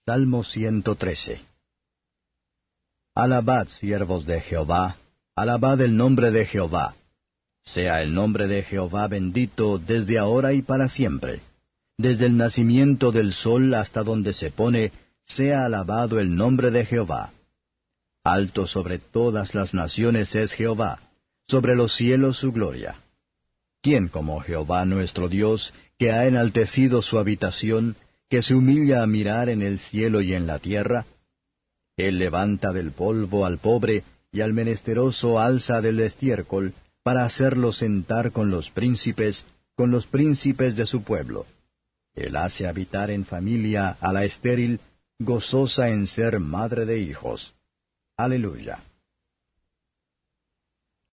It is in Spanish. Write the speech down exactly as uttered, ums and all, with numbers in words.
Salmo ciento trece. Alabad, siervos de Jehová, alabad el nombre de Jehová. Sea el nombre de Jehová bendito desde ahora y para siempre. Desde el nacimiento del sol hasta donde se pone, sea alabado el nombre de Jehová. Alto sobre todas las naciones es Jehová, sobre los cielos su gloria. ¿Quién como Jehová nuestro Dios, que ha enaltecido su habitación, que se humilla a mirar en el cielo y en la tierra? Él levanta del polvo al pobre, y al menesteroso alza del estiércol, para hacerlo sentar con los príncipes, con los príncipes de su pueblo. Él hace habitar en familia a la estéril, gozosa en ser madre de hijos. Aleluya.